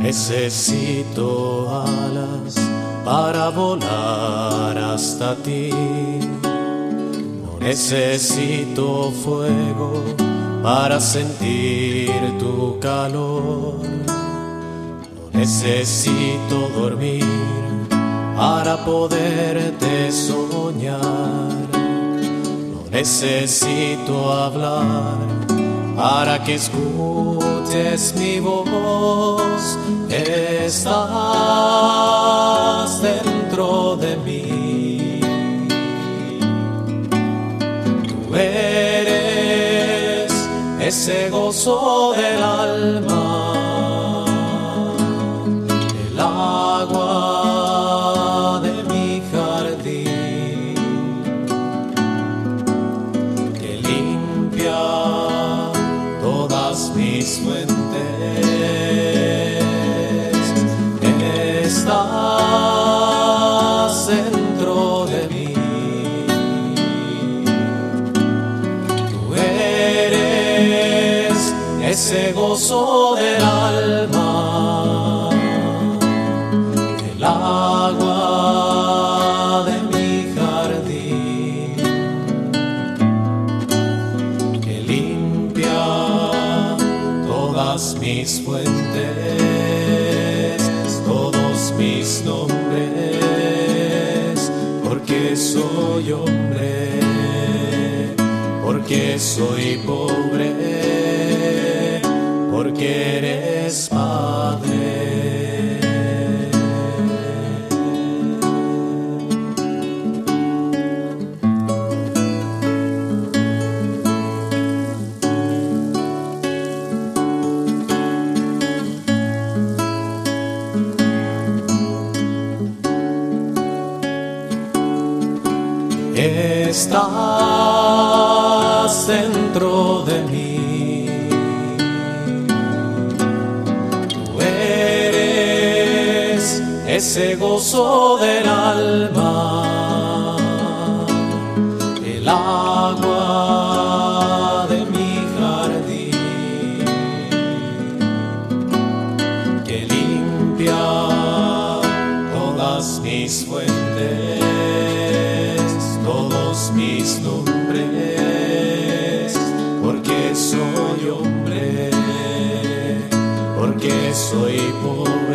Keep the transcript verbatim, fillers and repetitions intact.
Necesito alas para volar hasta ti. No necesito fuego para sentir tu calor. No necesito dormir para poderte soñar. No necesito hablar para que escuches mi voz. Estás dentro de mí. Tú eres ese gozo del alma, el agua de mi jardín, que limpia todas mis fuentes. Estás dentro de mí. Tú eres ese gozo del alma, el agua de mi jardín, que limpia todas mis fuentes, todos mis nombres, porque soy hombre, porque soy pobre, porque eres Padre. Estás dentro de mí. Tú eres ese gozo del alma, el agua de mi jardín, que limpia todas mis fuentes, todos mis nombres, porque soy hombre, porque soy pobre,